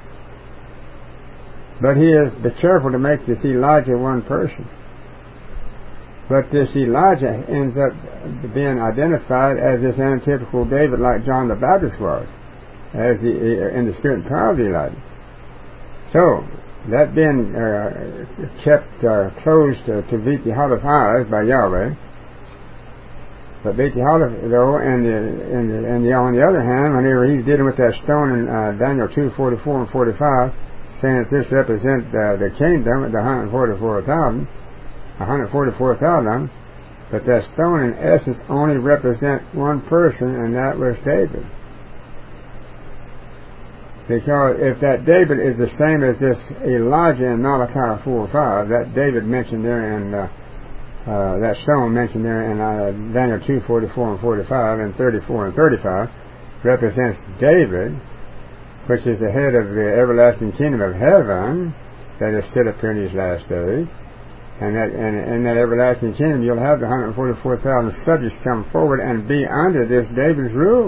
But he is be careful to make this Elijah one person. But this Elijah ends up being identified as this antitypical David, like John the Baptist was, as the, in the spirit and power of Elijah. So, that being uh, kept uh, closed uh, to V T Hollis' eyes by Yahweh. But V T Hollis, though, and the, and the, and the, on the other hand, whenever he's dealing with that stone in uh, Daniel two forty-four and forty-five, saying that this represents uh, the kingdom, the one hundred forty-four thousand, one hundred forty-four thousand, but that stone in essence only represents one person, and that was David. Because if that David is the same as this Elijah in Malachi four five, that David mentioned there in uh, uh, that stone mentioned there in uh, Daniel two forty-four and forty-five and thirty-four and thirty-five represents David, which is the head of the everlasting kingdom of heaven that is set up here in these last days. And that and in that everlasting kingdom you'll have the one hundred forty-four thousand subjects come forward and be under this David's rule.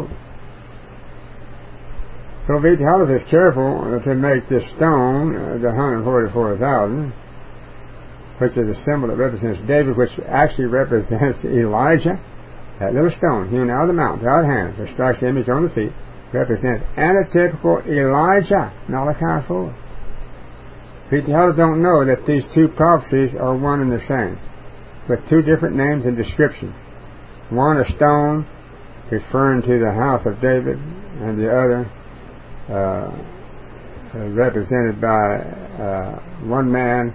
So V T Hollis is careful to make this stone, uh, the one hundred forty-four thousand, which is a symbol that represents David, which actually represents Elijah. That little stone hewn out of the mountain, without hands, that strikes the image on the feet, represents antitypical Elijah, Malachi four. V T Hollis don't know that these two prophecies are one and the same, with two different names and descriptions. One a stone, referring to the house of David, and the other Uh, uh, represented by uh, one man,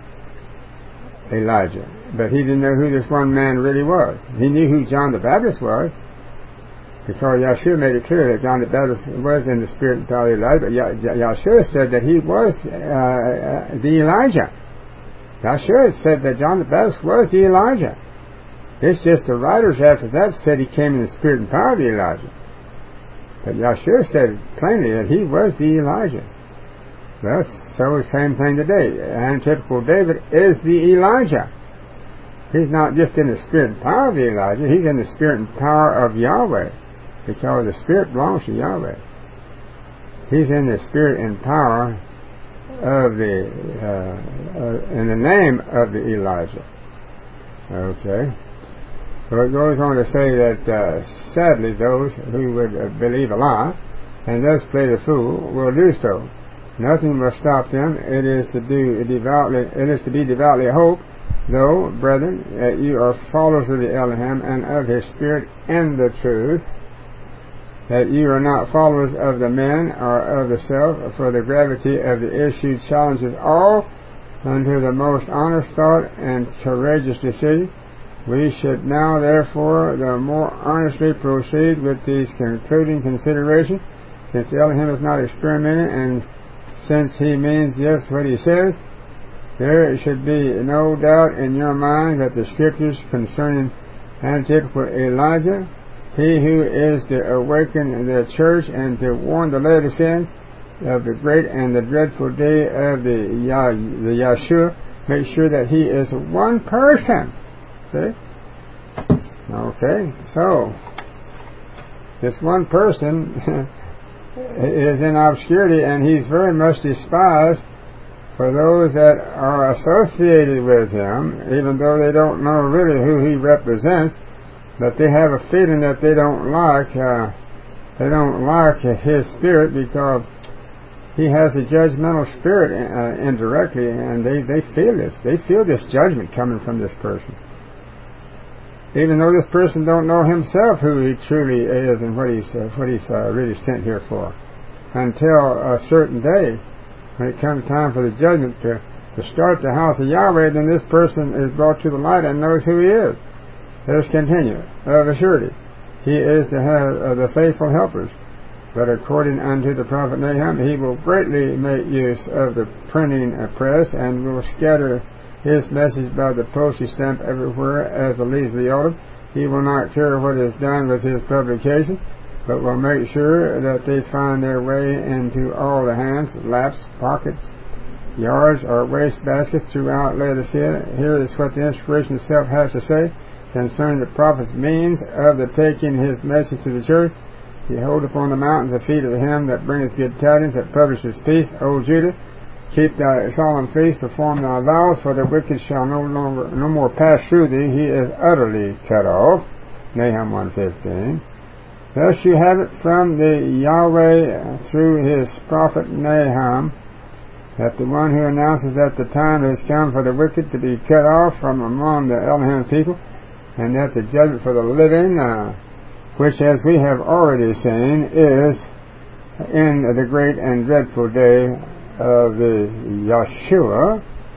Elijah. But he didn't know who this one man really was. He knew who John the Baptist was, because Yahshua made it clear that John the Baptist was in the spirit and power of Elijah. But Yahshua said that he was uh, the Elijah. Yahshua said that John the Baptist was the Elijah. It's just the writers after that said he came in the spirit and power of the Elijah. But Yahshua said plainly that he was the Elijah. Well, so same thing today. Antitypical David is the Elijah. He's not just in the spirit and power of the Elijah, he's in the spirit and power of Yahweh, because the spirit belongs to Yahweh. He's in the spirit and power of the, uh, uh, in the name of the Elijah. Okay. So it goes on to say that uh, sadly those who would uh, believe a lie and thus play the fool will do so. Nothing will stop them. It is to do devoutly. It is to be devoutly hoped, though, brethren, that you are followers of the Elohim and of His Spirit and the truth, that you are not followers of the men or of the self, for the gravity of the issue challenges all unto the most honest thought and courageous decision. We should now, therefore, the more honestly proceed with these concluding considerations, since Elohim is not experimenting, and since He means just what He says. There should be no doubt in your mind that the Scriptures concerning antitypical Elijah, he who is to awaken the church and to warn the Laodiceans, of the great and the dreadful day of the Yah, the Yahshua, make sure that he is one person. See? Okay, so this one person is in obscurity, and he's very much despised for those that are associated with him, even though they don't know really who he represents, but they have a feeling that they don't like uh, they don't like his spirit, because he has a judgmental spirit uh, indirectly, and they, they feel this. They feel this judgment coming from this person, even though this person don't know himself who he truly is and what he's uh, what he's uh, really sent here for, until a certain day when it comes time for the judgment to, to start the house of Yahweh. Then this person is brought to the light and knows who he is. Let us continue. Of a surety, he is to have uh, the faithful helpers, but according unto the prophet Nahum, he will greatly make use of the printing press, and will scatter his message by the postage stamp everywhere as the leaves of the autumn. He will not care what is done with his publication, but will make sure that they find their way into all the hands, laps, pockets, yards, or waste baskets throughout Laodicea. Here is what the inspiration itself has to say concerning the prophet's means of the taking his message to the church. Behold, upon the mountains the feet of him that bringeth good tidings, that publishes peace. O Judah, keep thy solemn feast, perform thy vows, for the wicked shall no longer, no more pass through thee. He is utterly cut off. Nahum one fifteen. Thus you have it from the Yahweh through his prophet Nahum, that the one who announces that the time has come for the wicked to be cut off from among the Elohim people, and that the judgment for the living, uh, which, as we have already seen, is in the great and dreadful day of the Yahshua,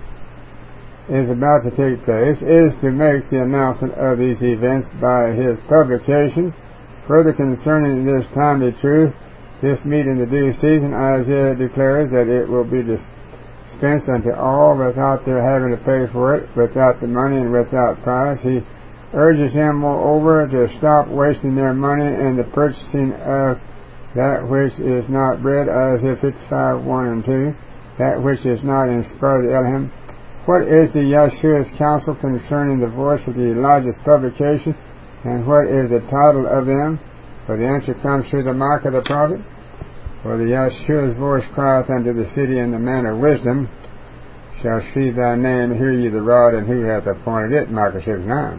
is about to take place, is to make the announcement of these events by his publication. Further concerning this timely truth, this meat in the due season, Isaiah declares that it will be dispensed unto all without their having to pay for it, without the money and without price. He urges them, moreover, to stop wasting their money in the purchasing of that which is not bread, Isaiah fifty-five, one and two, that which is not inspired of Elohim. What is the Yahshua's counsel concerning the voice of the Elijah's publication, and what is the title of them? For the answer comes through the mouth of the prophet. For the Yahshua's voice crieth unto the city in the man of wisdom, shall see thy name, hear ye the rod, and who hath appointed it? Micah six nine.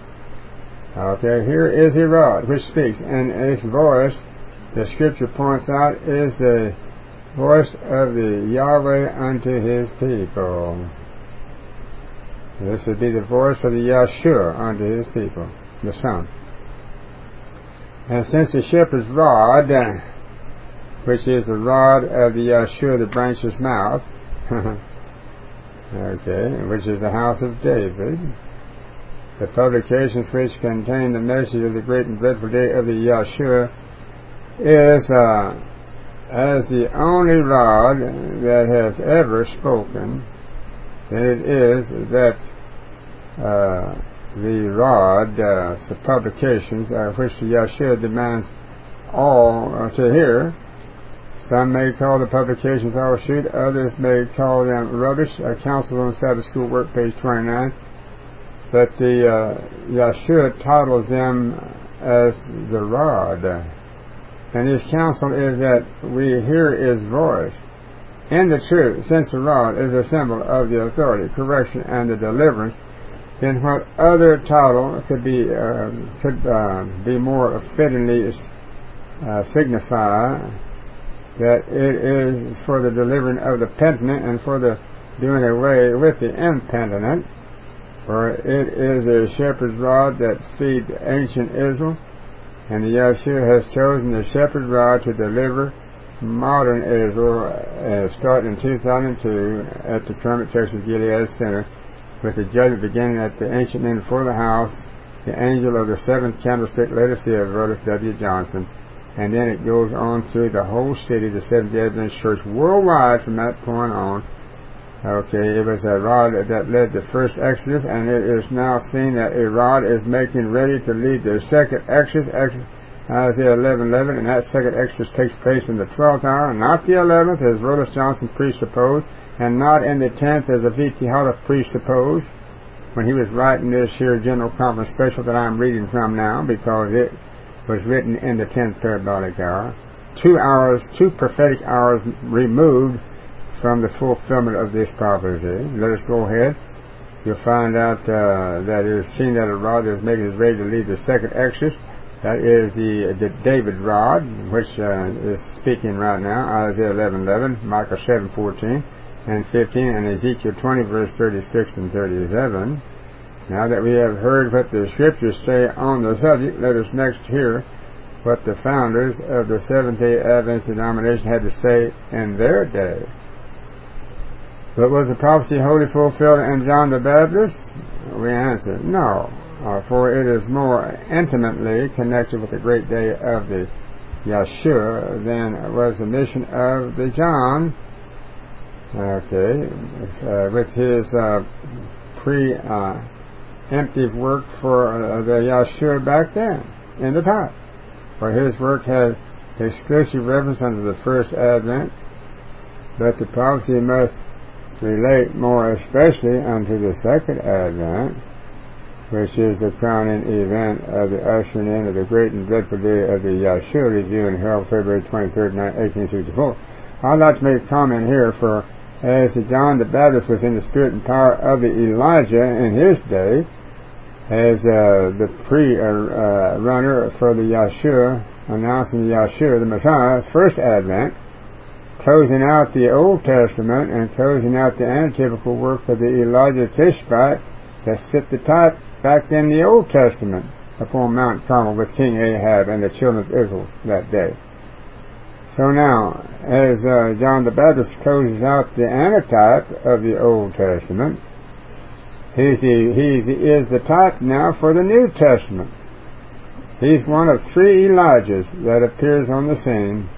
Okay, here is a rod which speaks, and its voice, the scripture points out, is the voice of the Yahweh unto his people. This would be the voice of the Yahshua unto his people, the Son. And since the shepherd's rod, which is the rod of the Yahshua, the branch's mouth, okay, which is the house of David, the publications which contain the message of the great and dreadful day of the Yahshua is uh, as the only rod that has ever spoken, then it is that uh, the rod, uh, the publications uh, which the Yahshua demands all uh, to hear. Some may call the publications all shoot, others may call them rubbish. A Council on Sabbath School Work, page twenty-nine. But the uh, Yahshua titles them as the rod. And his counsel is that we hear his voice in the truth, since the rod is a symbol of the authority, correction, and the deliverance. Then what other title could be uh, could uh, be more fittingly uh, signify that it is for the delivering of the penitent and for the doing away with the impenitent? For it is a shepherd's rod that feeds ancient Israel, and the Yahshua has chosen the shepherd's rod to deliver modern Israel, uh, starting in two thousand two at the Kermit, Texas Gilead Center, with the judgment beginning at the ancient inn before the house, the angel of the seventh candlestick, Laodicea, Rhodas W. Johnson, and then it goes on through the whole city, the Seventh-day Adventist Church worldwide from that point on. Okay, it was a rod that led the first Exodus, and it is now seen that a rod is making ready to lead the second Exodus, Isaiah eleven eleven, and that second Exodus takes place in the twelfth hour, not the eleventh, as Rodas Johnson presupposed, and not in the tenth, as a V T Houghton presupposed, when he was writing this here General Conference Special that I'm reading from now, because it was written in the tenth parabolic hour. Two hours, two prophetic hours removed from the fulfillment of this prophecy. Let us go ahead. You'll find out uh, that it is seen that a rod is making his ready to lead the second Exodus. That is the, the David rod, which uh, is speaking right now. Isaiah eleven eleven, Micah seven fourteen and fifteen, and Ezekiel twenty verse thirty-six and thirty-seven. Now that we have heard what the Scriptures say on the subject, let us next hear what the founders of the Seventh-day Adventist denomination had to say in their day. But was the prophecy wholly fulfilled in John the Baptist? We answer, no. Uh, for it is more intimately connected with the great day of the Yeshua than was the mission of the John, okay, uh, with his uh, pre-emptive uh, work for uh, the Yeshua back then, in the time. For his work had exclusive reference unto the first advent, but the prophecy must relate more especially unto the second advent, which is the crowning event of the ushering in of the great and dreadful day of the Yeshua review in Herald, February twenty-third, eighteen sixty-four. I'd like to make a comment here, for as John the Baptist was in the spirit and power of the Elijah in his day, as uh, the pre-runner uh, for the Yeshua, announcing the Yeshua, the Messiah's first advent, closing out the Old Testament and closing out the antitypical work of the Elijah Tishbite that set the type back in the Old Testament upon Mount Carmel with King Ahab and the children of Israel that day. So now, as uh, John the Baptist closes out the antitype of the Old Testament, he's the, he's, he is the type now for the New Testament. He's one of three Elijahs that appears on the scene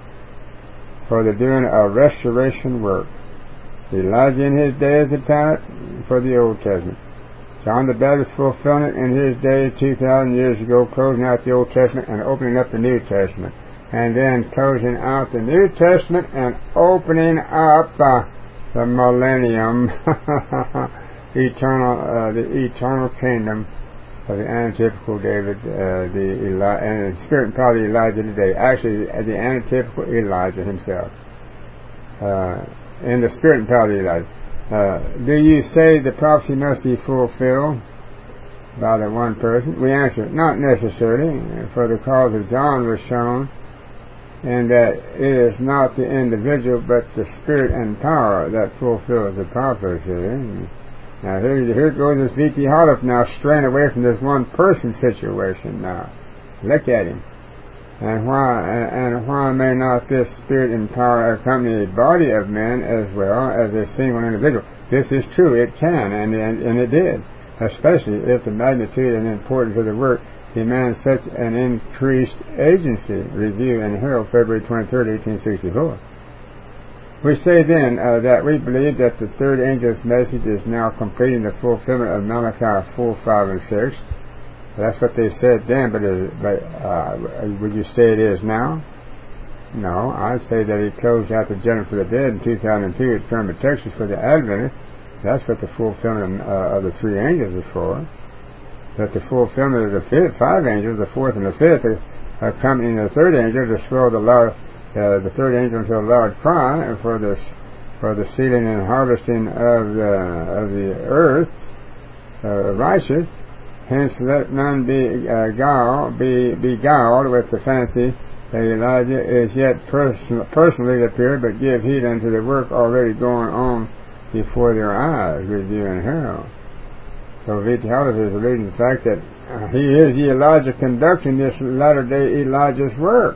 for the doing of restoration work. Elijah in his day is the type for the Old Testament. John the Baptist fulfilling it in his day two thousand years ago, closing out the Old Testament and opening up the New Testament. And then closing out the New Testament and opening up uh, the millennium, eternal, uh, the eternal kingdom of the antitypical David, uh, the Eli- and the spirit and power of Elijah today. Actually, the antitypical Elijah himself. Uh, in the spirit and power of Elijah. Uh, do you say the prophecy must be fulfilled by the one person? We answer, not necessarily, for the cause of John was shown, and that it is not the individual but the spirit and power that fulfills the prophecy. Now here, here goes this V T Houghton now straying away from this one person situation now. Look at him. And why and why may not this spirit and power accompany a body of men as well as a single individual? This is true, it can, and, and, and it did, especially if the magnitude and importance of the work demands such an increased agency. Review in Herald, February twenty-third, eighteen sixty-four. We say then uh, that we believe that the third angel's message is now completing the fulfillment of Malachi four, five, and six. That's what they said then, but, is, but uh, would you say it is now? No, I'd say that he closed out the judgment for the dead in two thousand two at Kermit, Texas for the Adventists. That's what the fulfillment uh, of the three angels is for. That the fulfillment of the fifth, five angels, the fourth and the fifth, are accompanying the third angel to swell the loud, uh, the third angel to a loud cry for the for the sealing and harvesting of the of the earth, uh, righteous. Hence, let none be uh, guiled, be beguiled with the fancy that Elijah is yet person, personally appeared, but give heed unto the work already going on before their eyes. Review in Herald. So V T Houghton is alluding to the fact that uh, he is the Elijah conducting this latter day Elijah's work.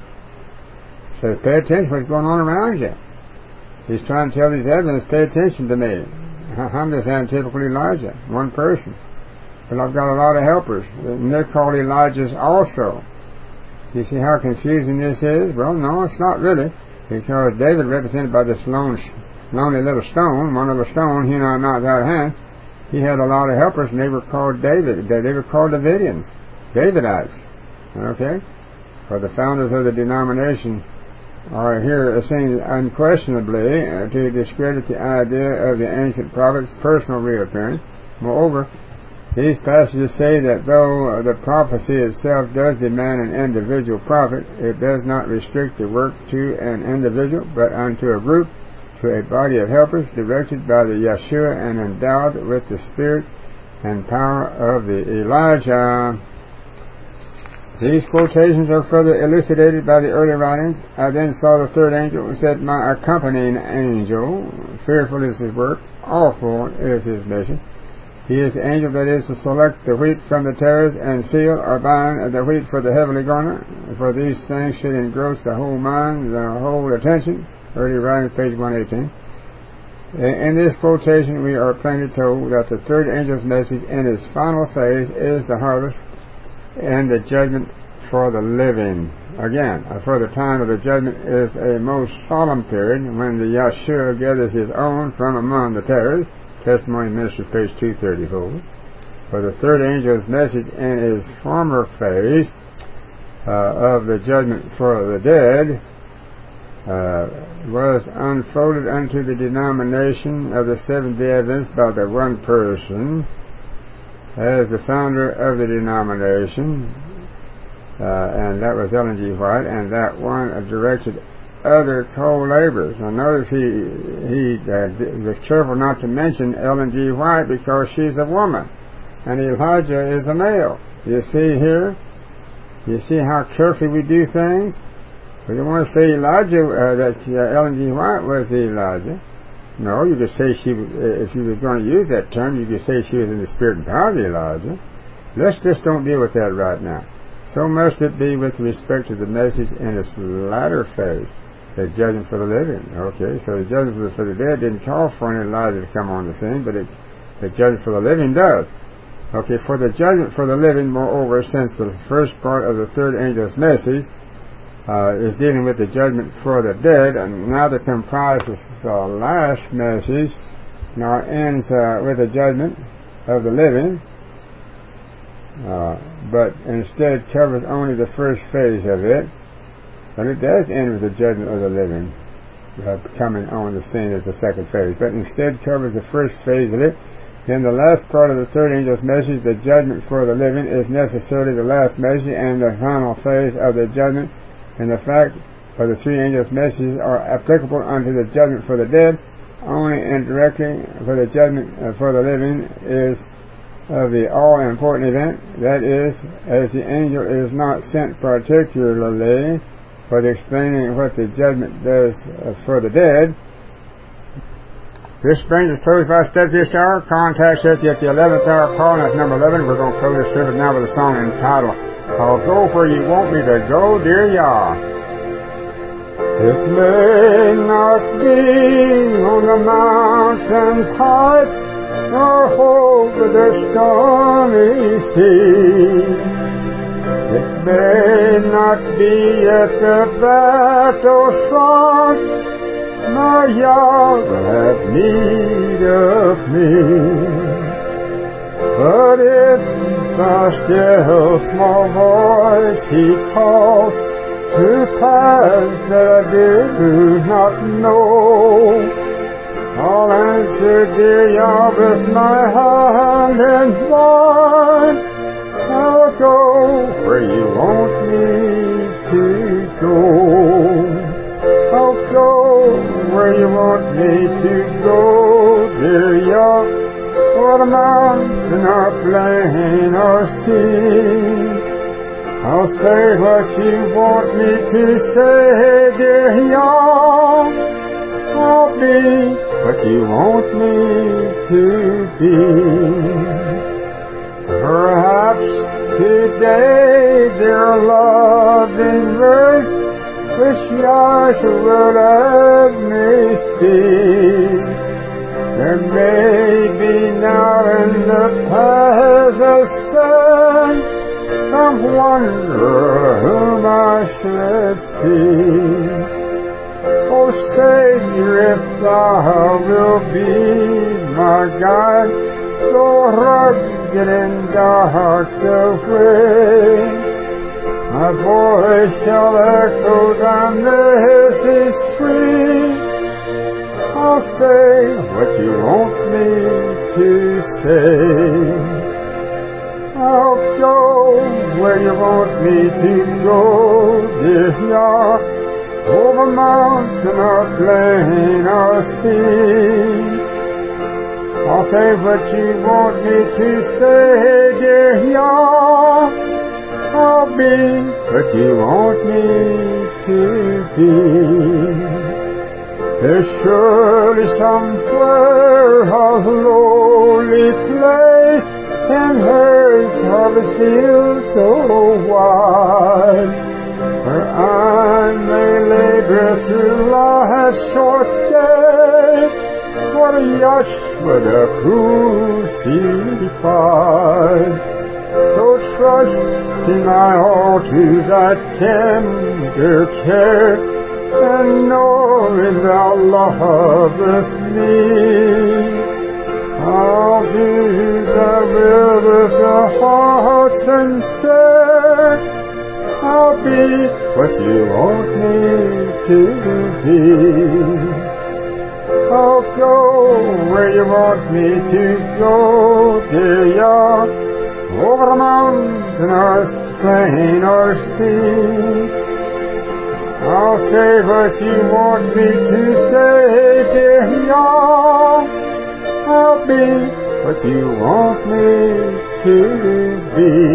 Says, pay attention to what's going on around you. He's trying to tell these Adventists, pay attention to me. I'm this antitypical Elijah, one person. But I've got a lot of helpers, and they're called Elijahs also. You see how confusing this is? Well, no, it's not really, because David, represented by this lone, lonely little stone, one little stone, he not not that hand, he had a lot of helpers, and they were called David. They were called Davidians, Davidites. Okay, For the founders of the denomination are here seen unquestionably uh, to discredit the idea of the ancient prophet's personal reappearance. Moreover, these passages say that though the prophecy itself does demand an individual prophet, it does not restrict the work to an individual, but unto a group, to a body of helpers directed by the Yeshua and endowed with the spirit and power of the Elijah. These quotations are further elucidated by the early writings. I then saw the third angel who said, my accompanying angel, fearful is his work, awful is his mission. He is the angel that is to select the wheat from the tares and seal or bind the wheat for the heavenly garner. For these things should engross the whole mind, the whole attention. Early writings, page one eighteen. In this quotation, we are plainly told that the third angel's message in its final phase is the harvest and the judgment for the living. Again, for the time of the judgment is a most solemn period when the Yeshua gathers his own from among the tares. Testimony Ministry, page two thirty-four. For the third angel's message in his former phase uh, of the judgment for the dead uh, was unfolded unto the denomination of the Seventh-day Adventists by the one person as the founder of the denomination, uh, and that was Ellen G. White, and that one uh, directed other co-laborers. Now notice he he uh, was careful not to mention Ellen G. White because she's a woman and Elijah is a male. You see here? You see how carefully we do things? We don't want to say Elijah, uh, that uh, Ellen G. White was Elijah. No, you could say she, uh, if you was going to use that term, you could say she was in the spirit and power of Elijah. Let's just don't deal with that right now. So must it be with respect to the message in its latter phase. The judgment for the living. Okay, so the judgment for the, for the dead didn't call for an Elijah to come on the scene, but it, the judgment for the living does. Okay, for the judgment for the living, moreover, since the first part of the third angel's message uh, is dealing with the judgment for the dead, and now that comprises the last message, now ends uh, with the judgment of the living, uh, but instead covers only the first phase of it. But it does end with the judgment of the living uh, coming on the scene as the second phase, but instead covers the first phase of it. In the last part of the third angel's message, the judgment for the living is necessarily the last message and the final phase of the judgment, and the fact of the three angels' messages are applicable unto the judgment for the dead only indirectly. For the judgment for the living is of the all-important event, that is, as the angel is not sent particularly for explaining what the judgment does for the dead. This brings us close by step this hour. Contact us at the eleventh hour call, and that's number eleven. We're going to close this service now with a song entitled, I'll Go Where You Want Me to Go, Dear Yah. It may not be on the mountain's height, nor over the stormy sea. It may not be at the battle front, my Yah will have need of me. But if a still small voice He calls to paths that I do not know, I'll answer, dear Yah, with my hand in mine. I'll go where you want me to go. I'll go where you want me to go, dear Yah. Or the mountain or plain or sea, I'll say what you want me to say, dear Yah. I'll be what you want me to be. Perhaps today, dear loving verse, which Yahshua will let me speak. There may be now in the paths of sin some wanderer whom I should see. O Savior, if Thou wilt be my guide, though rugged and dark the way, My voice shall echo down this is sweet. I'll say what you want me to say. I'll go where you want me to go, dear Yah, over mountain or plain or sea. I'll say what you want me to say, dear Yah. I'll be what you want me to be. There's surely somewhere a lowly place, and hers harvest fields so wide, where I may labor through life's short day, what a yash with a crucified. So trust in my all to thy tender care, and knowing thou lovest me, I'll do thy will with a heart sincere. I'll be what you want me to be. I'll go where you want me to go, dear Yah, over the mountain or plain or sea. I'll say what you want me to say, dear Yah. I'll be what you want me to be.